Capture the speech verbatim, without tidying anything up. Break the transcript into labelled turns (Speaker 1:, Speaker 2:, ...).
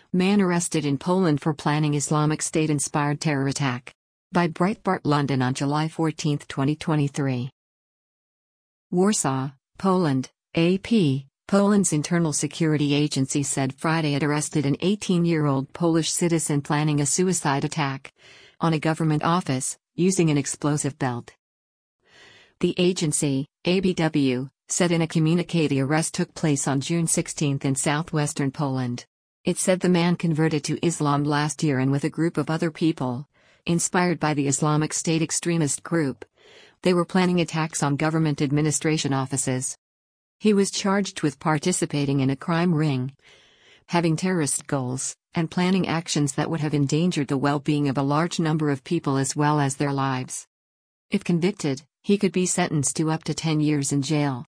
Speaker 1: Man arrested in Poland for planning Islamic State-inspired terror attack. By Breitbart London on July fourteenth, twenty twenty-three. Warsaw, Poland, A P. Poland's Internal Security Agency said Friday it arrested an eighteen-year-old Polish citizen planning a suicide attack on a government office, using an explosive belt. The agency, A B W, said in a communiqué the arrest took place on June sixteenth in southwestern Poland. It said the man converted to Islam last year and with a group of other people, inspired by the Islamic State extremist group, they were planning attacks on government administration offices. He was charged with participating in a crime ring, having terrorist goals, and planning actions that would have endangered the well-being of a large number of people as well as their lives. If convicted, he could be sentenced to up to ten years in jail.